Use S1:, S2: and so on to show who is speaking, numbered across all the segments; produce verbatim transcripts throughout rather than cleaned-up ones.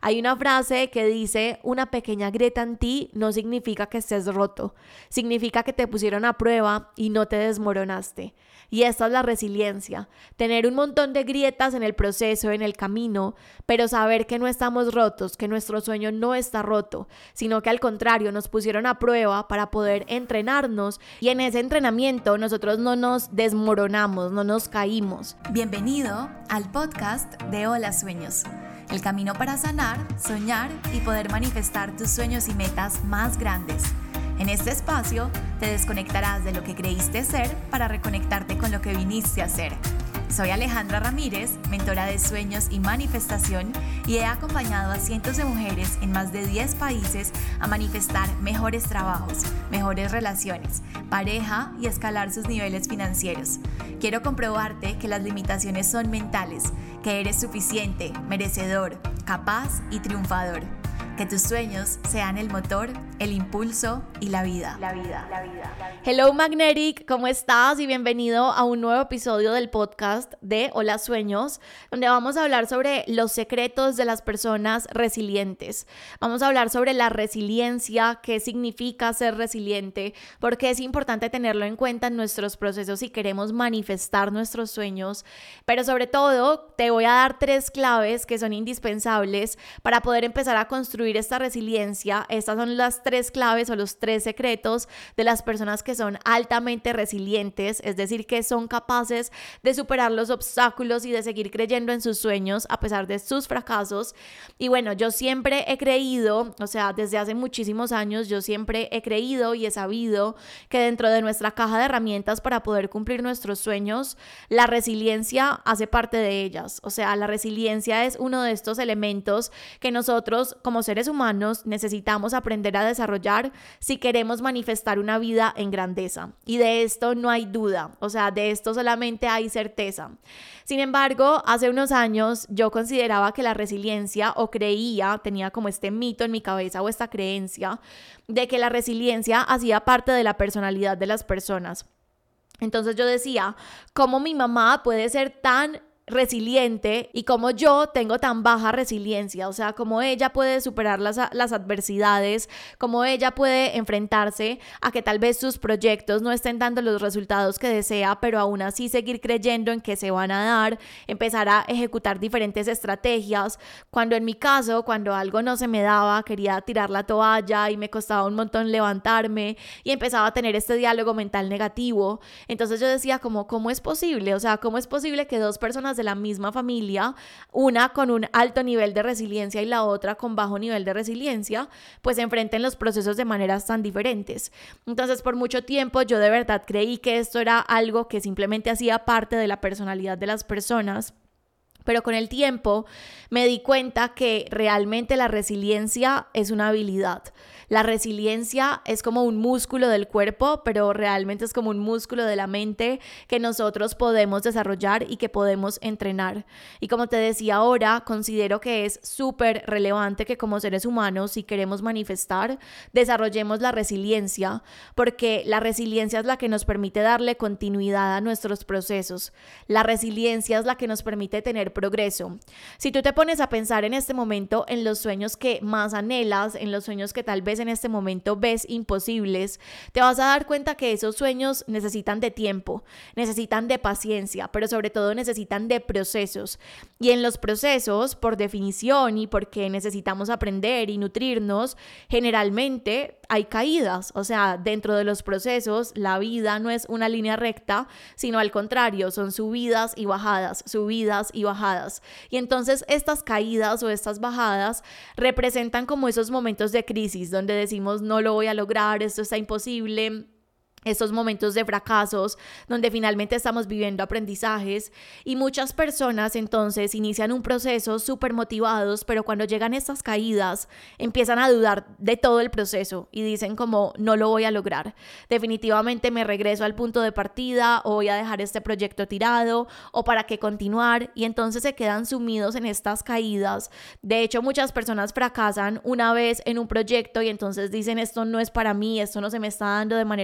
S1: Hay una frase que dice: una pequeña grieta en ti no significa que estés roto, significa que te pusieron a prueba y no te desmoronaste. Y esta es la resiliencia, tener un montón de grietas en el proceso, en el camino, pero saber que no estamos rotos, que nuestro sueño no está roto, sino que al contrario nos pusieron a prueba para poder entrenarnos, y en ese entrenamiento nosotros no nos desmoronamos, no nos caímos.
S2: Bienvenido al podcast de Hola Sueños, el camino para sanar, soñar y poder manifestar tus sueños y metas más grandes. En este espacio te desconectarás de lo que creíste ser para reconectarte con lo que viniste a ser. Soy Alejandra Ramírez, mentora de sueños y manifestación, y he acompañado a cientos de mujeres en más de diez países a manifestar mejores trabajos, mejores relaciones, pareja y escalar sus niveles financieros. Quiero comprobarte que las limitaciones son mentales, que eres suficiente, merecedor, capaz y triunfador. Que tus sueños sean el motor, el impulso y la vida. La vida, la vida, la vida.
S1: Hello Magnetic, ¿cómo estás? Y bienvenido a un nuevo episodio del podcast de Hola Sueños, donde vamos a hablar sobre los secretos de las personas resilientes. Vamos a hablar sobre la resiliencia, qué significa ser resiliente, por qué es importante tenerlo en cuenta en nuestros procesos si queremos manifestar nuestros sueños. Pero sobre todo, te voy a dar tres claves que son indispensables para poder empezar a construir esta resiliencia. Estas son las tres claves o los tres secretos de las personas que son altamente resilientes, es decir, que son capaces de superar los obstáculos y de seguir creyendo en sus sueños a pesar de sus fracasos. Y bueno, yo siempre he creído, o sea, desde hace muchísimos años, yo siempre he creído y he sabido que dentro de nuestra caja de herramientas para poder cumplir nuestros sueños, la resiliencia hace parte de ellas. O sea, la resiliencia es uno de estos elementos que nosotros como seres humanos necesitamos aprender a desarrollar si queremos manifestar una vida en grandeza. Y de esto no hay duda, o sea, de esto solamente hay certeza. Sin embargo, hace unos años yo consideraba que la resiliencia, o creía, tenía como este mito en mi cabeza o esta creencia de que la resiliencia hacía parte de la personalidad de las personas. Entonces yo decía, ¿cómo mi mamá puede ser tan resiliente y como yo tengo tan baja resiliencia? O sea, como ella puede superar las, las adversidades, como ella puede enfrentarse a que tal vez sus proyectos no estén dando los resultados que desea, pero aún así seguir creyendo en que se van a dar, empezar a ejecutar diferentes estrategias, cuando en mi caso, cuando algo no se me daba, quería tirar la toalla y me costaba un montón levantarme y empezaba a tener este diálogo mental negativo. Entonces yo decía como, ¿cómo es posible? O sea, ¿cómo es posible que dos personas de la misma familia, una con un alto nivel de resiliencia y la otra con bajo nivel de resiliencia, pues se enfrenten los procesos de maneras tan diferentes? Entonces, por mucho tiempo yo de verdad creí que esto era algo que simplemente hacía parte de la personalidad de las personas. Pero con el tiempo me di cuenta que realmente la resiliencia es una habilidad. La resiliencia es como un músculo del cuerpo, pero realmente es como un músculo de la mente que nosotros podemos desarrollar y que podemos entrenar. Y como te decía ahora, considero que es súper relevante que como seres humanos, si queremos manifestar, desarrollemos la resiliencia, porque la resiliencia es la que nos permite darle continuidad a nuestros procesos. La resiliencia es la que nos permite tener progreso. Si tú te pones a pensar en este momento en los sueños que más anhelas, en los sueños que tal vez en este momento ves imposibles, te vas a dar cuenta que esos sueños necesitan de tiempo, necesitan de paciencia, pero sobre todo necesitan de procesos. Y en los procesos, por definición y porque necesitamos aprender y nutrirnos, generalmente hay caídas. O sea, dentro de los procesos, la vida no es una línea recta, sino al contrario, son subidas y bajadas, subidas y bajadas. Y entonces estas caídas o estas bajadas representan como esos momentos de crisis donde decimos no lo voy a lograr, esto está imposible. Estos momentos de fracasos donde finalmente estamos viviendo aprendizajes, y muchas personas entonces inician un proceso súper motivados, pero cuando llegan estas caídas empiezan a dudar de todo el proceso y dicen como no lo voy a lograr, definitivamente me regreso al punto de partida o voy a dejar este proyecto tirado o para qué continuar, y entonces se quedan sumidos en estas caídas. De hecho, muchas personas fracasan una vez en un proyecto y entonces dicen esto no es para mí, esto no se me está dando de manera fluida,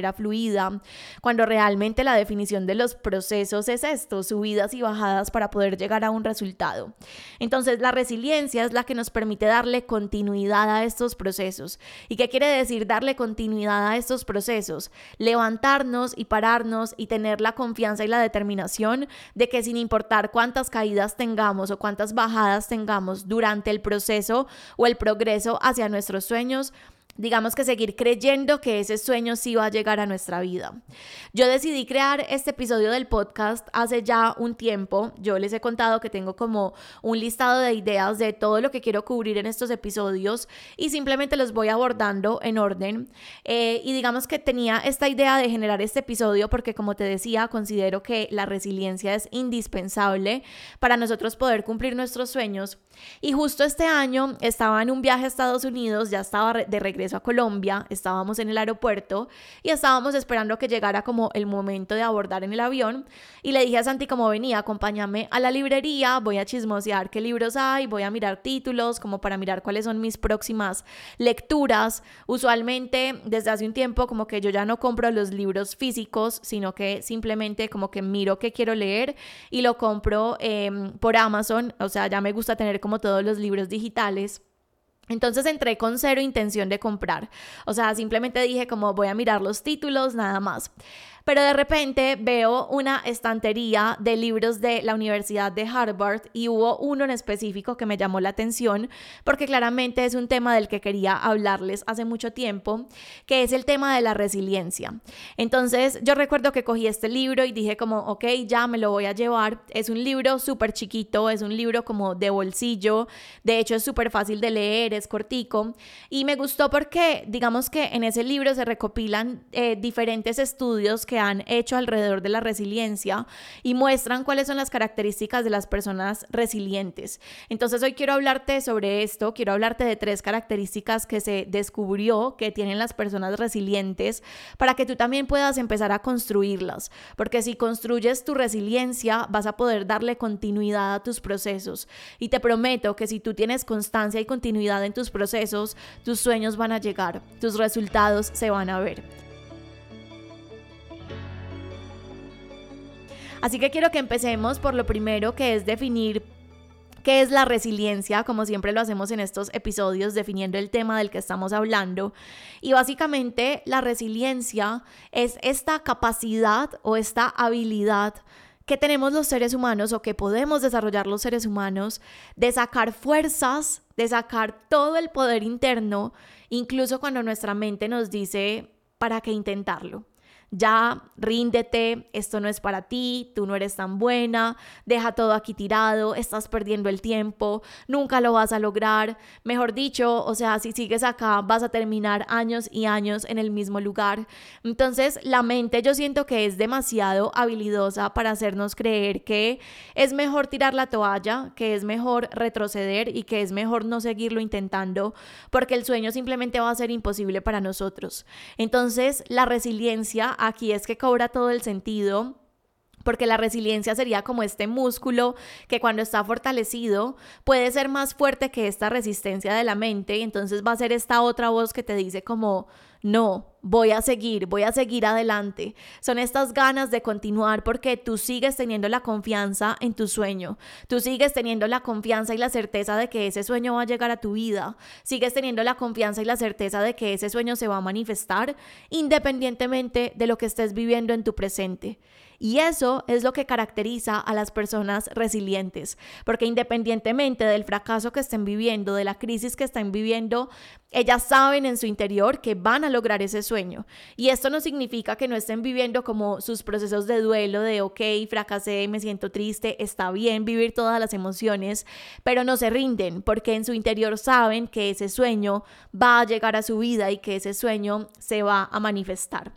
S1: vida, cuando realmente la definición de los procesos es esto, subidas y bajadas para poder llegar a un resultado. Entonces, la resiliencia es la que nos permite darle continuidad a estos procesos. ¿Y qué quiere decir darle continuidad a estos procesos? Levantarnos y pararnos y tener la confianza y la determinación de que sin importar cuántas caídas tengamos o cuántas bajadas tengamos durante el proceso o el progreso hacia nuestros sueños, digamos que seguir creyendo que ese sueño sí va a llegar a nuestra vida. Yo decidí crear este episodio del podcast hace ya un tiempo. Yo les he contado que tengo como un listado de ideas de todo lo que quiero cubrir en estos episodios y simplemente los voy abordando en orden. Eh, y digamos que tenía esta idea de generar este episodio porque, como te decía, considero que la resiliencia es indispensable para nosotros poder cumplir nuestros sueños. Y justo este año estaba en un viaje a Estados Unidos, ya estaba de regreso a Colombia, estábamos en el aeropuerto y estábamos esperando que llegara como el momento de abordar en el avión y le dije a Santi como venía, acompáñame a la librería, voy a chismosear qué libros hay, voy a mirar títulos como para mirar cuáles son mis próximas lecturas. Usualmente desde hace un tiempo como que yo ya no compro los libros físicos, sino que simplemente como que miro qué quiero leer y lo compro eh, por Amazon, o sea, ya me gusta tener como todos los libros digitales. Entonces entré con cero intención de comprar, o sea, simplemente dije como voy a mirar los títulos, nada más. Pero de repente veo una estantería de libros de la Universidad de Harvard y hubo uno en específico que me llamó la atención porque claramente es un tema del que quería hablarles hace mucho tiempo, que es el tema de la resiliencia. Entonces yo recuerdo que cogí este libro y dije como ok, ya me lo voy a llevar. Es un libro súper chiquito, es un libro como de bolsillo, de hecho es súper fácil de leer, es cortico y me gustó porque digamos que en ese libro se recopilan eh, diferentes estudios que han hecho alrededor de la resiliencia y muestran cuáles son las características de las personas resilientes. Entonces hoy quiero hablarte sobre esto, quiero hablarte de tres características que se descubrió que tienen las personas resilientes para que tú también puedas empezar a construirlas, porque si construyes tu resiliencia vas a poder darle continuidad a tus procesos y te prometo que si tú tienes constancia y continuidad en tus procesos, tus sueños van a llegar, tus resultados se van a ver. Así que quiero que empecemos por lo primero, que es definir qué es la resiliencia, como siempre lo hacemos en estos episodios, definiendo el tema del que estamos hablando. Y básicamente la resiliencia es esta capacidad o esta habilidad que tenemos los seres humanos o que podemos desarrollar los seres humanos de sacar fuerzas, de sacar todo el poder interno, incluso cuando nuestra mente nos dice ¿para qué intentarlo? Ya, ríndete, esto no es para ti, tú no eres tan buena, deja todo aquí tirado, estás perdiendo el tiempo, nunca lo vas a lograr. Mejor dicho, o sea, si sigues acá vas a terminar años y años en el mismo lugar. Entonces, la mente yo siento que es demasiado habilidosa para hacernos creer que es mejor tirar la toalla, que es mejor retroceder y que es mejor no seguirlo intentando, porque el sueño simplemente va a ser imposible para nosotros. Entonces, la resiliencia aquí es que cobra todo el sentido, porque la resiliencia sería como este músculo que cuando está fortalecido puede ser más fuerte que esta resistencia de la mente y entonces va a ser esta otra voz que te dice como no, voy a seguir, voy a seguir adelante. Son estas ganas de continuar porque tú sigues teniendo la confianza en tu sueño, tú sigues teniendo la confianza y la certeza de que ese sueño va a llegar a tu vida, sigues teniendo la confianza y la certeza de que ese sueño se va a manifestar independientemente de lo que estés viviendo en tu presente. Y eso es lo que caracteriza a las personas resilientes, porque independientemente del fracaso que estén viviendo, de la crisis que estén viviendo, ellas saben en su interior que van a lograr ese sueño. Y esto no significa que no estén viviendo como sus procesos de duelo, de ok, fracasé, me siento triste, está bien vivir todas las emociones, pero no se rinden, porque en su interior saben que ese sueño va a llegar a su vida y que ese sueño se va a manifestar.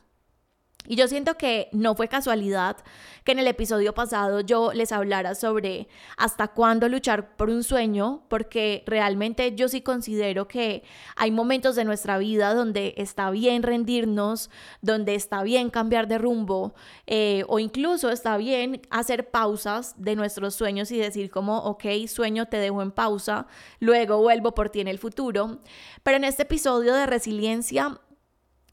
S1: Y yo siento que no fue casualidad que en el episodio pasado yo les hablara sobre hasta cuándo luchar por un sueño, porque realmente yo sí considero que hay momentos de nuestra vida donde está bien rendirnos, donde está bien cambiar de rumbo, eh, o incluso está bien hacer pausas de nuestros sueños y decir como, ok, sueño, te dejo en pausa, luego vuelvo por ti en el futuro. Pero en este episodio de resiliencia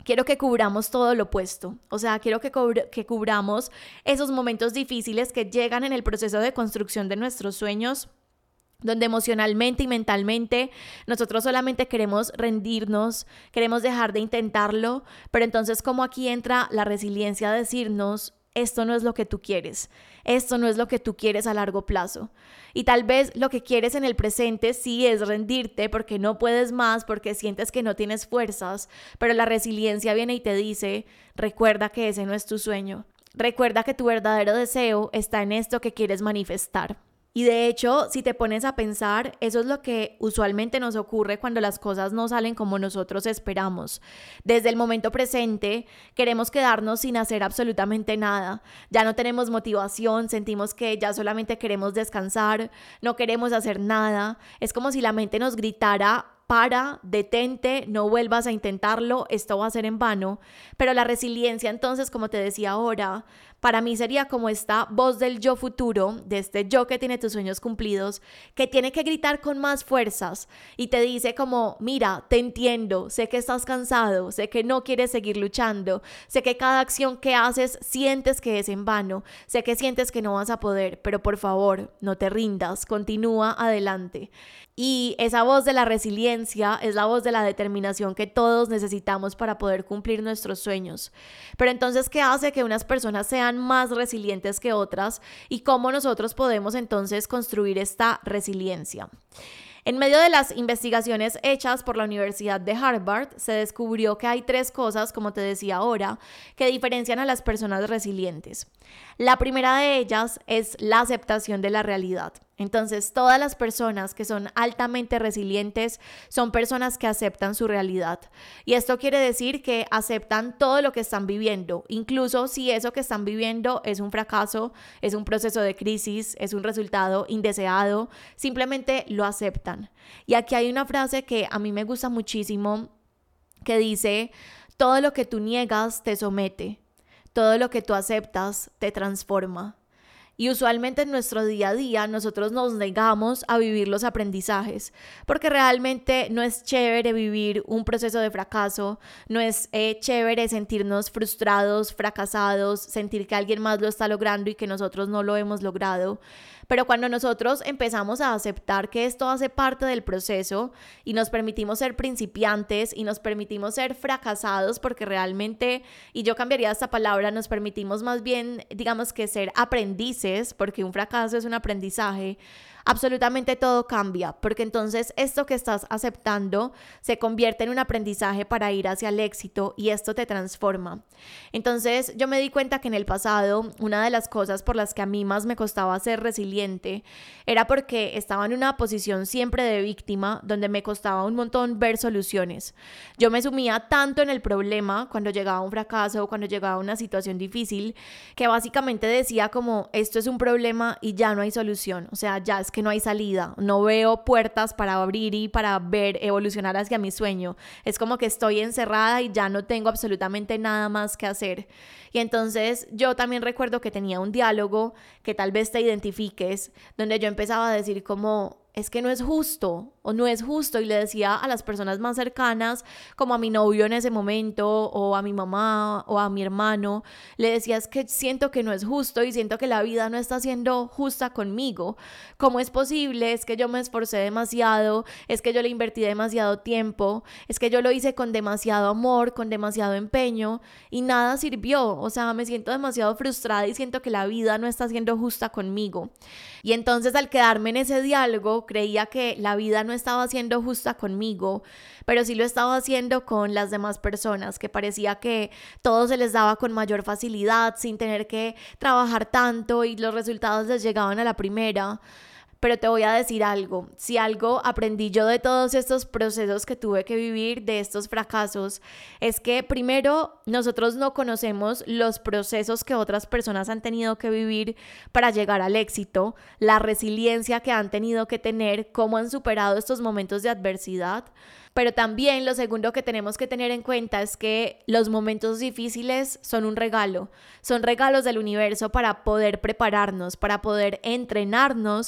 S1: quiero que cubramos todo lo opuesto. O sea, quiero que, cubr- que cubramos esos momentos difíciles que llegan en el proceso de construcción de nuestros sueños, donde emocionalmente y mentalmente nosotros solamente queremos rendirnos, queremos dejar de intentarlo, pero entonces como aquí entra la resiliencia a decirnos, esto no es lo que tú quieres, esto no es lo que tú quieres a largo plazo. Y tal vez lo que quieres en el presente sí es rendirte porque no puedes más, porque sientes que no tienes fuerzas, pero la resiliencia viene y te dice, recuerda que ese no es tu sueño, recuerda que tu verdadero deseo está en esto que quieres manifestar. Y de hecho, si te pones a pensar, eso es lo que usualmente nos ocurre cuando las cosas no salen como nosotros esperamos. Desde el momento presente, queremos quedarnos sin hacer absolutamente nada. Ya no tenemos motivación, sentimos que ya solamente queremos descansar, no queremos hacer nada. Es como si la mente nos gritara, para, detente, no vuelvas a intentarlo, esto va a ser en vano. Pero la resiliencia, entonces, como te decía ahora, para mí sería como esta voz del yo futuro, de este yo que tiene tus sueños cumplidos, que tiene que gritar con más fuerzas y te dice como, mira, te entiendo, sé que estás cansado, sé que no quieres seguir luchando, sé que cada acción que haces sientes que es en vano, sé que sientes que no vas a poder, pero por favor, no te rindas, continúa adelante. Y esa voz de la resiliencia es la voz de la determinación que todos necesitamos para poder cumplir nuestros sueños. Pero entonces, ¿qué hace que unas personas sean más resilientes que otras? ¿Y cómo nosotros podemos entonces construir esta resiliencia? En medio de las investigaciones hechas por la Universidad de Harvard, se descubrió que hay tres cosas, como te decía ahora, que diferencian a las personas resilientes. La primera de ellas es la aceptación de la realidad. Entonces, todas las personas que son altamente resilientes son personas que aceptan su realidad. Y esto quiere decir que aceptan todo lo que están viviendo, incluso si eso que están viviendo es un fracaso, es un proceso de crisis, es un resultado indeseado, simplemente lo aceptan. Y aquí hay una frase que a mí me gusta muchísimo que dice, todo lo que tú niegas te somete, todo lo que tú aceptas te transforma. Y usualmente en nuestro día a día nosotros nos negamos a vivir los aprendizajes porque realmente no es chévere vivir un proceso de fracaso, no es eh, chévere sentirnos frustrados, fracasados, sentir que alguien más lo está logrando y que nosotros no lo hemos logrado. Pero cuando nosotros empezamos a aceptar que esto hace parte del proceso y nos permitimos ser principiantes y nos permitimos ser fracasados porque realmente, y yo cambiaría esta palabra, nos permitimos más bien, digamos que ser aprendices, porque un fracaso es un aprendizaje, absolutamente todo cambia, porque entonces esto que estás aceptando se convierte en un aprendizaje para ir hacia el éxito y esto te transforma. Entonces yo me di cuenta que en el pasado una de las cosas por las que a mí más me costaba ser resiliente era porque estaba en una posición siempre de víctima donde me costaba un montón ver soluciones. Yo me sumía tanto en el problema cuando llegaba un fracaso o cuando llegaba una situación difícil que básicamente decía como esto es un problema y ya no hay solución, o sea, ya es que no hay salida, no veo puertas para abrir y para ver evolucionar hacia mi sueño, es como que estoy encerrada y ya no tengo absolutamente nada más que hacer. Y entonces yo también recuerdo que tenía un diálogo que tal vez te identifiques, donde yo empezaba a decir como es que no es justo o no es justo y le decía a las personas más cercanas como a mi novio en ese momento o a mi mamá o a mi hermano, le decía es que siento que no es justo y siento que la vida no está siendo justa conmigo. ¿Cómo es posible? Es que yo me esforcé demasiado, es que yo le invertí demasiado tiempo, es que yo lo hice con demasiado amor, con demasiado empeño y nada sirvió. O sea, me siento demasiado frustrada y siento que la vida no está siendo justa conmigo. Y entonces al quedarme en ese diálogo creía que la vida no estaba siendo justa conmigo, pero sí lo estaba haciendo con las demás personas, que parecía que todo se les daba con mayor facilidad, sin tener que trabajar tanto y los resultados les llegaban a la primera. Pero te voy a decir algo, si algo aprendí yo de todos estos procesos que tuve que vivir, de estos fracasos, es que primero nosotros no conocemos los procesos que otras personas han tenido que vivir para llegar al éxito, la resiliencia que han tenido que tener, cómo han superado estos momentos de adversidad. Pero también lo segundo que tenemos que tener en cuenta es que los momentos difíciles son un regalo, son regalos del universo para poder prepararnos, para poder entrenarnos, para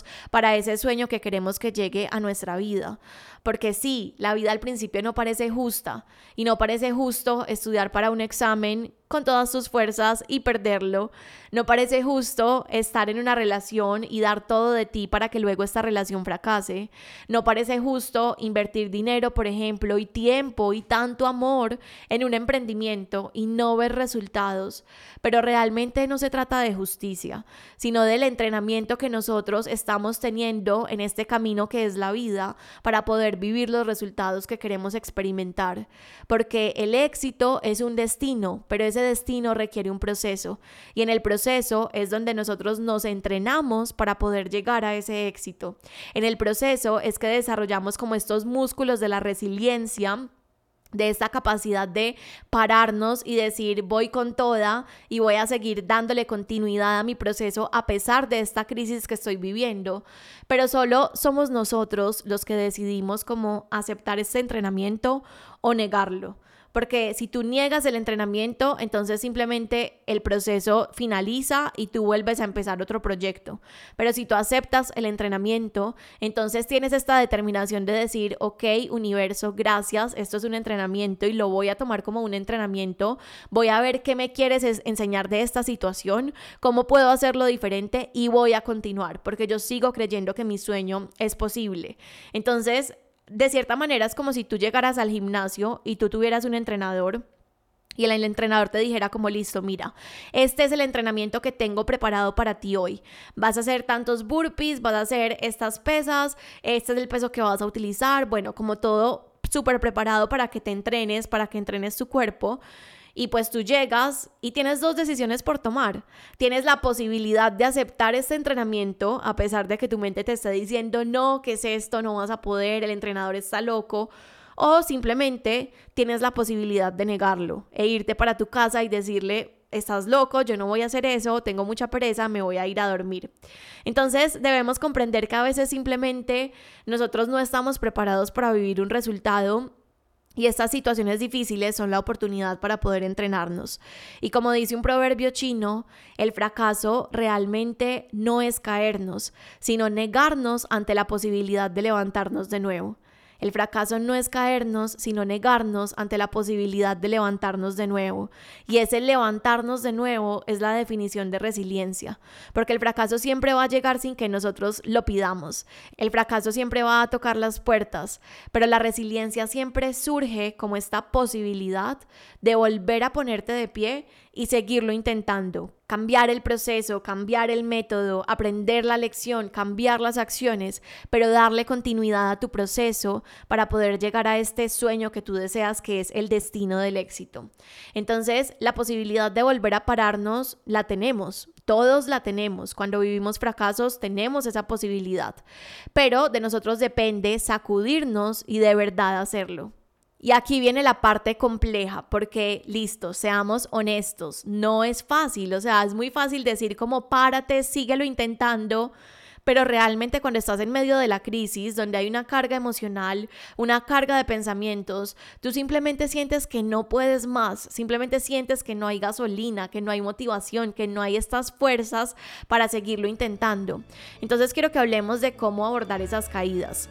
S1: para ese sueño que queremos que llegue a nuestra vida. Porque sí, la vida al principio no parece justa y no parece justo estudiar para un examen con todas tus fuerzas y perderlo. No parece justo estar en una relación y dar todo de ti para que luego esta relación fracase. No parece justo invertir dinero, por ejemplo, y tiempo y tanto amor en un emprendimiento y no ver resultados. Pero realmente no se trata de justicia, sino del entrenamiento que nosotros estamos teniendo en este camino que es la vida para poder vivir los resultados que queremos experimentar. Porque el éxito es un destino, pero ese destino requiere un proceso y en el proceso es donde nosotros nos entrenamos para poder llegar a ese éxito. En el proceso es que desarrollamos como estos músculos de la resiliencia, de esta capacidad de pararnos y decir voy con toda y voy a seguir dándole continuidad a mi proceso a pesar de esta crisis que estoy viviendo, pero solo somos nosotros los que decidimos cómo aceptar este entrenamiento o negarlo. Porque si tú niegas el entrenamiento, entonces simplemente el proceso finaliza y tú vuelves a empezar otro proyecto. Pero si tú aceptas el entrenamiento, entonces tienes esta determinación de decir, ok, universo, gracias, esto es un entrenamiento y lo voy a tomar como un entrenamiento. Voy a ver qué me quieres enseñar de esta situación, cómo puedo hacerlo diferente y voy a continuar, porque yo sigo creyendo que mi sueño es posible. Entonces, de cierta manera es como si tú llegaras al gimnasio y tú tuvieras un entrenador y el, el entrenador te dijera como listo, mira, este es el entrenamiento que tengo preparado para ti hoy. Vas a hacer tantos burpees, vas a hacer estas pesas, este es el peso que vas a utilizar, bueno, como todo súper preparado para que te entrenes, para que entrenes tu cuerpo. Y pues tú llegas y tienes dos decisiones por tomar. Tienes la posibilidad de aceptar este entrenamiento a pesar de que tu mente te esté diciendo no, ¿qué es esto? No vas a poder, el entrenador está loco. O simplemente tienes la posibilidad de negarlo e irte para tu casa y decirle estás loco, yo no voy a hacer eso, tengo mucha pereza, me voy a ir a dormir. Entonces debemos comprender que a veces simplemente nosotros no estamos preparados para vivir un resultado. Y estas situaciones difíciles son la oportunidad para poder entrenarnos. Y como dice un proverbio chino, el fracaso realmente no es caernos, sino negarnos ante la posibilidad de levantarnos de nuevo. El fracaso no es caernos, sino negarnos ante la posibilidad de levantarnos de nuevo. Y ese levantarnos de nuevo es la definición de resiliencia, porque el fracaso siempre va a llegar sin que nosotros lo pidamos. El fracaso siempre va a tocar las puertas, pero la resiliencia siempre surge como esta posibilidad de volver a ponerte de pie y seguirlo intentando. Cambiar el proceso, cambiar el método, aprender la lección, cambiar las acciones, pero darle continuidad a tu proceso para poder llegar a este sueño que tú deseas, que es el destino del éxito. Entonces, la posibilidad de volver a pararnos la tenemos. Todos la tenemos. Cuando vivimos fracasos tenemos esa posibilidad, pero de nosotros depende sacudirnos y de verdad hacerlo. Y aquí viene la parte compleja, porque listo, seamos honestos, no es fácil, o sea, es muy fácil decir como párate, síguelo intentando, pero realmente cuando estás en medio de la crisis, donde hay una carga emocional, una carga de pensamientos, tú simplemente sientes que no puedes más, simplemente sientes que no hay gasolina, que no hay motivación, que no hay estas fuerzas para seguirlo intentando. Entonces quiero que hablemos de cómo abordar esas caídas.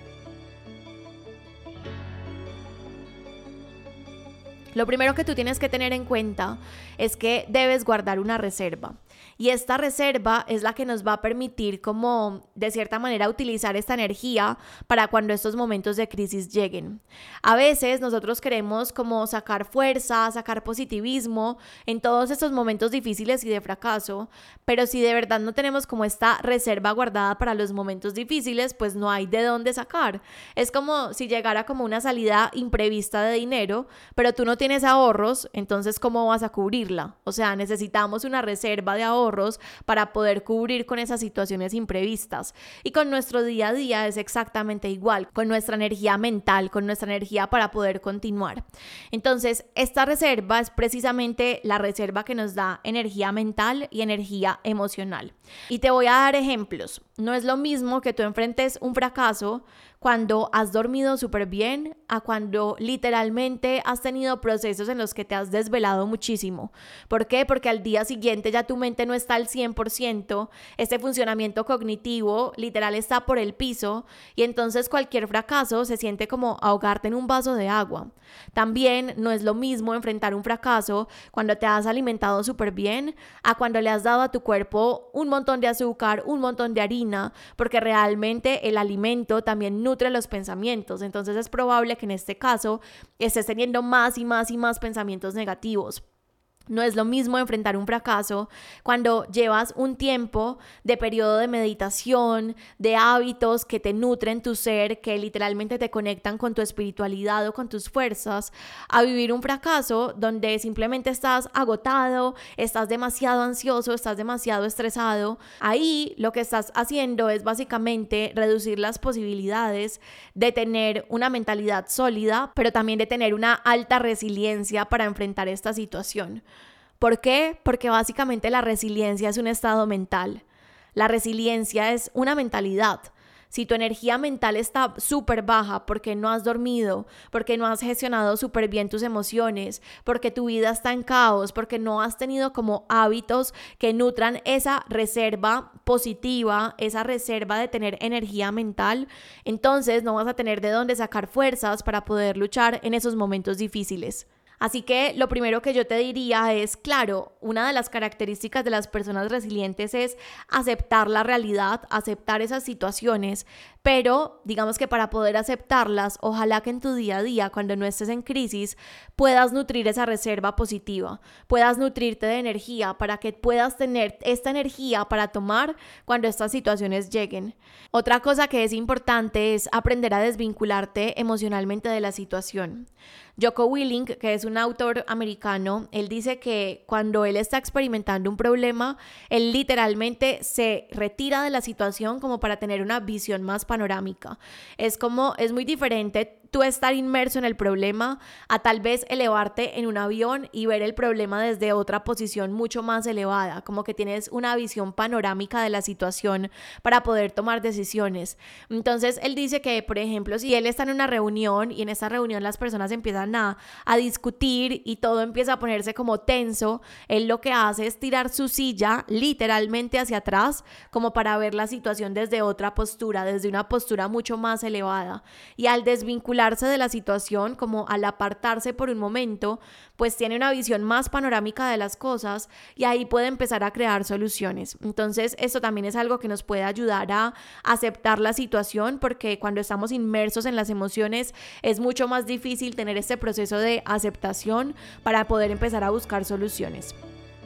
S1: Lo primero que tú tienes que tener en cuenta es que debes guardar una reserva. Y esta reserva es la que nos va a permitir como de cierta manera utilizar esta energía para cuando estos momentos de crisis lleguen. A veces nosotros queremos como sacar fuerza, sacar positivismo en todos estos momentos difíciles y de fracaso, pero si de verdad no tenemos como esta reserva guardada para los momentos difíciles, pues no hay de dónde sacar. Es como si llegara como una salida imprevista de dinero, pero tú no tienes ahorros, entonces ¿cómo vas a cubrirla? O sea, necesitamos una reserva de ahorros para poder cubrir con esas situaciones imprevistas. Y con nuestro día a día es exactamente igual, con nuestra energía mental, con nuestra energía para poder continuar. Entonces, esta reserva es precisamente la reserva que nos da energía mental y energía emocional. Y te voy a dar ejemplos. No es lo mismo que tú enfrentes un fracaso cuando has dormido súper bien a cuando literalmente has tenido procesos en los que te has desvelado muchísimo. ¿Por qué? Porque al día siguiente ya tu mente no está al cien por ciento, este funcionamiento cognitivo literal está por el piso y entonces cualquier fracaso se siente como ahogarte en un vaso de agua. También no es lo mismo enfrentar un fracaso cuando te has alimentado súper bien a cuando le has dado a tu cuerpo un montón de azúcar, un montón de harina, porque realmente el alimento también nutre los pensamientos. Entonces es probable que en este caso estés teniendo más y más y más pensamientos negativos. No es lo mismo enfrentar un fracaso cuando llevas un tiempo de periodo de meditación, de hábitos que te nutren tu ser, que literalmente te conectan con tu espiritualidad o con tus fuerzas, a vivir un fracaso donde simplemente estás agotado, estás demasiado ansioso, estás demasiado estresado. Ahí lo que estás haciendo es básicamente reducir las posibilidades de tener una mentalidad sólida, pero también de tener una alta resiliencia para enfrentar esta situación. ¿Por qué? Porque básicamente la resiliencia es un estado mental. La resiliencia es una mentalidad. Si tu energía mental está súper baja porque no has dormido, porque no has gestionado súper bien tus emociones, porque tu vida está en caos, porque no has tenido como hábitos que nutran esa reserva positiva, esa reserva de tener energía mental, entonces no vas a tener de dónde sacar fuerzas para poder luchar en esos momentos difíciles. Así que lo primero que yo te diría es, claro, una de las características de las personas resilientes es aceptar la realidad, aceptar esas situaciones, pero digamos que para poder aceptarlas, ojalá que en tu día a día, cuando no estés en crisis, puedas nutrir esa reserva positiva, puedas nutrirte de energía para que puedas tener esta energía para tomar cuando estas situaciones lleguen. Otra cosa que es importante es aprender a desvincularte emocionalmente de la situación. Jocko Willink, que es un autor americano, él dice que cuando él está experimentando un problema, él literalmente se retira de la situación como para tener una visión más panorámica. Es como, es muy diferente tú estar inmerso en el problema a tal vez elevarte en un avión y ver el problema desde otra posición mucho más elevada, como que tienes una visión panorámica de la situación para poder tomar decisiones. Entonces él dice que, por ejemplo, si él está en una reunión y en esa reunión las personas empiezan a, a discutir y todo empieza a ponerse como tenso, él lo que hace es tirar su silla literalmente hacia atrás como para ver la situación desde otra postura, desde una postura mucho más elevada, y al desvincular de la situación, como al apartarse por un momento, pues tiene una visión más panorámica de las cosas y ahí puede empezar a crear soluciones. Entonces esto también es algo que nos puede ayudar a aceptar la situación, porque cuando estamos inmersos en las emociones es mucho más difícil tener este proceso de aceptación para poder empezar a buscar soluciones.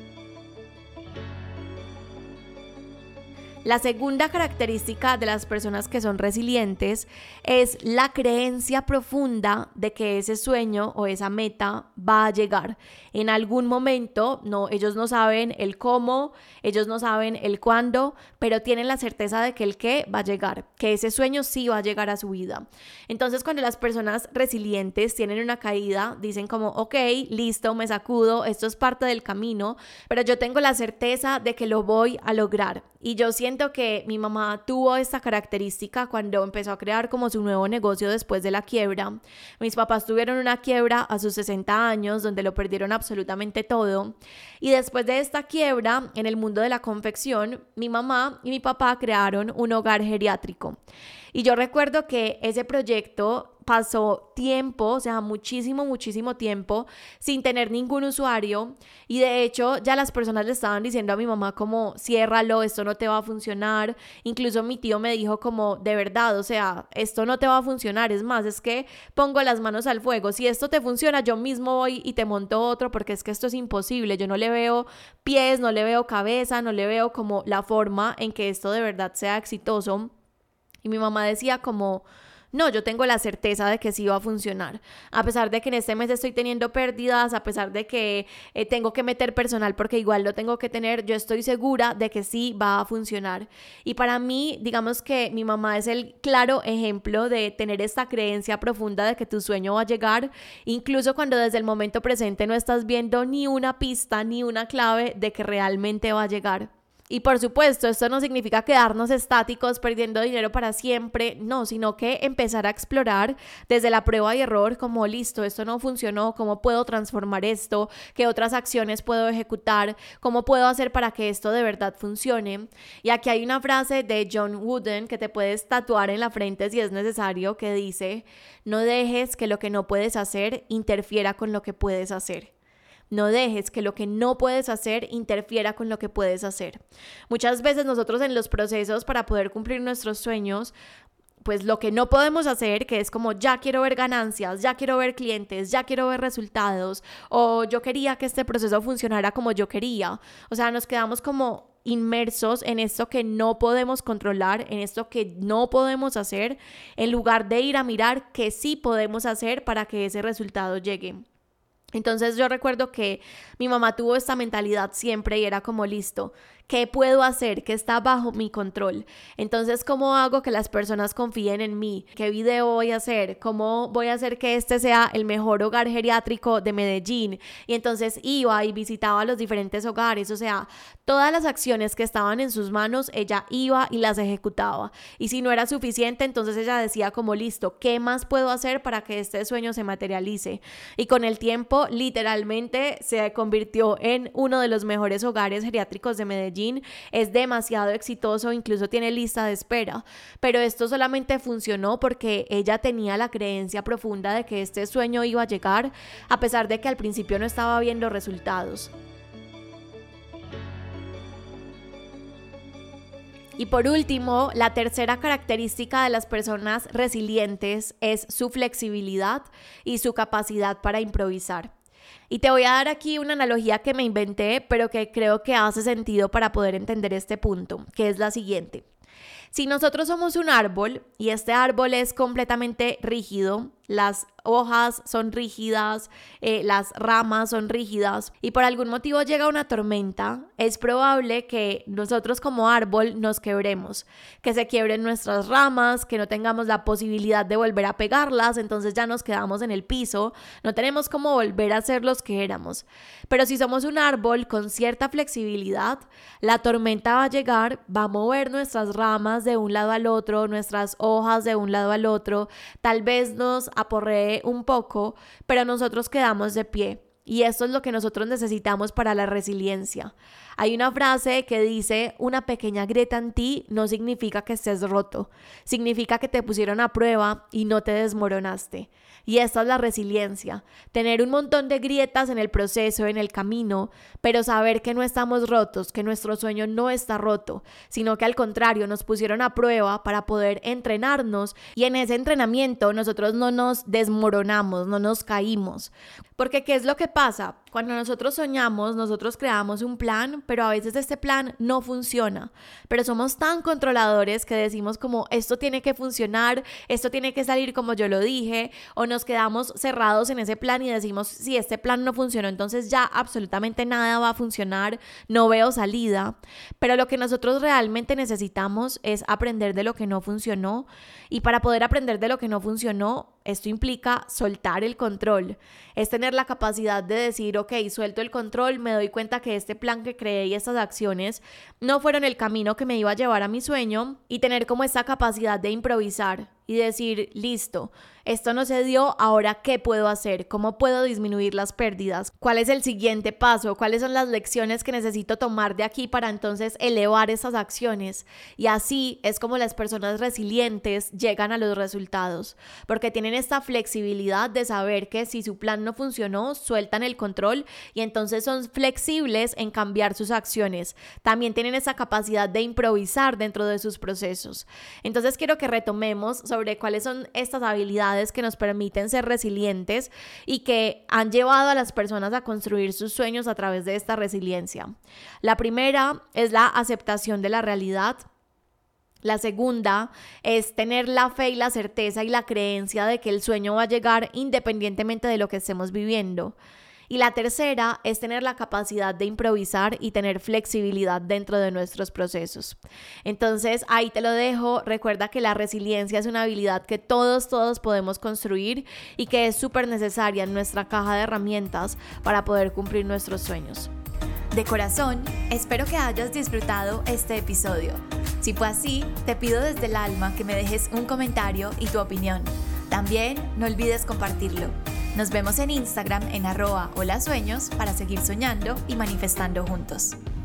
S1: La segunda característica de las personas que son resilientes es la creencia profunda de que ese sueño o esa meta va a llegar en algún momento. No, ellos no saben el cómo, ellos no saben el cuándo, pero tienen la certeza de que el qué va a llegar, que ese sueño sí va a llegar a su vida. Entonces, cuando las personas resilientes tienen una caída, dicen como, ok, listo, me sacudo, esto es parte del camino, pero yo tengo la certeza de que lo voy a lograr. Y yo siento que mi mamá tuvo esta característica cuando empezó a crear como su nuevo negocio después de la quiebra. Mis papás tuvieron una quiebra a sus sesenta años donde lo perdieron absolutamente todo. Y después de esta quiebra en el mundo de la confección, mi mamá y mi papá crearon un hogar geriátrico. Y yo recuerdo que ese proyecto pasó tiempo, o sea, muchísimo, muchísimo tiempo sin tener ningún usuario, y de hecho ya las personas le estaban diciendo a mi mamá como, ciérralo, esto no te va a funcionar. Incluso mi tío me dijo como, de verdad, o sea, esto no te va a funcionar, es más, es que pongo las manos al fuego, si esto te funciona yo mismo voy y te monto otro, porque es que esto es imposible, yo no le veo pies, no le veo cabeza, no le veo como la forma en que esto de verdad sea exitoso. Y mi mamá decía como, no, yo tengo la certeza de que sí va a funcionar. A pesar de que en este mes estoy teniendo pérdidas, a pesar de que eh, tengo que meter personal porque igual lo tengo que tener, yo estoy segura de que sí va a funcionar. Y para mí, digamos que mi mamá es el claro ejemplo de tener esta creencia profunda de que tu sueño va a llegar, incluso cuando desde el momento presente no estás viendo ni una pista, ni una clave de que realmente va a llegar. Y por supuesto, esto no significa quedarnos estáticos perdiendo dinero para siempre, no, sino que empezar a explorar desde la prueba y error como listo, esto no funcionó, cómo puedo transformar esto, qué otras acciones puedo ejecutar, cómo puedo hacer para que esto de verdad funcione. Y aquí hay una frase de John Wooden que te puedes tatuar en la frente si es necesario, que dice: no dejes que lo que no puedes hacer interfiera con lo que puedes hacer. No dejes que lo que no puedes hacer interfiera con lo que puedes hacer. Muchas veces nosotros en los procesos para poder cumplir nuestros sueños, pues lo que no podemos hacer, que es como ya quiero ver ganancias, ya quiero ver clientes, ya quiero ver resultados, o yo quería que este proceso funcionara como yo quería. O sea, nos quedamos como inmersos en esto que no podemos controlar, en esto que no podemos hacer, en lugar de ir a mirar qué sí podemos hacer para que ese resultado llegue. Entonces yo recuerdo que mi mamá tuvo esta mentalidad siempre y era como listo, ¿qué puedo hacer? ¿Qué está bajo mi control? Entonces, ¿cómo hago que las personas confíen en mí? ¿Qué video voy a hacer? ¿Cómo voy a hacer que este sea el mejor hogar geriátrico de Medellín? Y entonces iba y visitaba los diferentes hogares, o sea, todas las acciones que estaban en sus manos, ella iba y las ejecutaba. Y si no era suficiente, entonces ella decía como listo, ¿qué más puedo hacer para que este sueño se materialice? Y con el tiempo, literalmente, se convirtió en uno de los mejores hogares geriátricos de Medellín. Es demasiado exitoso, incluso tiene lista de espera, pero esto solamente funcionó porque ella tenía la creencia profunda de que este sueño iba a llegar, a pesar de que al principio no estaba viendo resultados. Y por último, la tercera característica de las personas resilientes es su flexibilidad y su capacidad para improvisar. Y te voy a dar aquí una analogía que me inventé, pero que creo que hace sentido para poder entender este punto, que es la siguiente. Si nosotros somos un árbol y este árbol es completamente rígido, las hojas son rígidas, eh, las ramas son rígidas y por algún motivo llega una tormenta, es probable que nosotros como árbol nos quebremos, que se quiebren nuestras ramas, que no tengamos la posibilidad de volver a pegarlas, entonces ya nos quedamos en el piso, no tenemos cómo volver a ser los que éramos. Pero si somos un árbol con cierta flexibilidad, la tormenta va a llegar, va a mover nuestras ramas de un lado al otro, nuestras hojas de un lado al otro, tal vez nos aporree un poco, pero nosotros quedamos de pie. Y esto es lo que nosotros necesitamos para la resiliencia. Hay una frase que dice: una pequeña grieta en ti no significa que estés roto, significa que te pusieron a prueba y no te desmoronaste. Y esta es la resiliencia, tener un montón de grietas en el proceso, en el camino, pero saber que no estamos rotos, que nuestro sueño no está roto, sino que al contrario nos pusieron a prueba para poder entrenarnos y en ese entrenamiento nosotros no nos desmoronamos, no nos caímos. Porque ¿qué es lo que pasa? Cuando nosotros soñamos, nosotros creamos un plan, pero a veces este plan no funciona. Pero somos tan controladores que decimos como esto tiene que funcionar, esto tiene que salir como yo lo dije, o nos quedamos cerrados en ese plan y decimos si este plan no funcionó, entonces ya absolutamente nada va a funcionar, no veo salida. Pero lo que nosotros realmente necesitamos es aprender de lo que no funcionó, y para poder aprender de lo que no funcionó, esto implica soltar el control, es tener la capacidad de decir, ok, suelto el control, me doy cuenta que este plan que creé y estas acciones no fueron el camino que me iba a llevar a mi sueño, y tener como esta capacidad de improvisar y decir, listo, esto no se dio, ahora ¿qué puedo hacer? ¿Cómo puedo disminuir las pérdidas? ¿Cuál es el siguiente paso? ¿Cuáles son las lecciones que necesito tomar de aquí para entonces elevar esas acciones? Y así es como las personas resilientes llegan a los resultados, porque tienen esta flexibilidad de saber que si su plan no funcionó, sueltan el control y entonces son flexibles en cambiar sus acciones. También tienen esa capacidad de improvisar dentro de sus procesos. Entonces quiero que retomemos sobre cuáles son estas habilidades que nos permiten ser resilientes y que han llevado a las personas a construir sus sueños a través de esta resiliencia. La primera es la aceptación de la realidad. La segunda es tener la fe y la certeza y la creencia de que el sueño va a llegar independientemente de lo que estemos viviendo. Y la tercera es tener la capacidad de improvisar y tener flexibilidad dentro de nuestros procesos. Entonces, ahí te lo dejo. Recuerda que la resiliencia es una habilidad que todos, todos podemos construir y que es súper necesaria en nuestra caja de herramientas para poder cumplir nuestros sueños.
S2: De corazón, espero que hayas disfrutado este episodio. Si fue así, te pido desde el alma que me dejes un comentario y tu opinión. También no olvides compartirlo. Nos vemos en Instagram en arroba hola sueños para seguir soñando y manifestando juntos.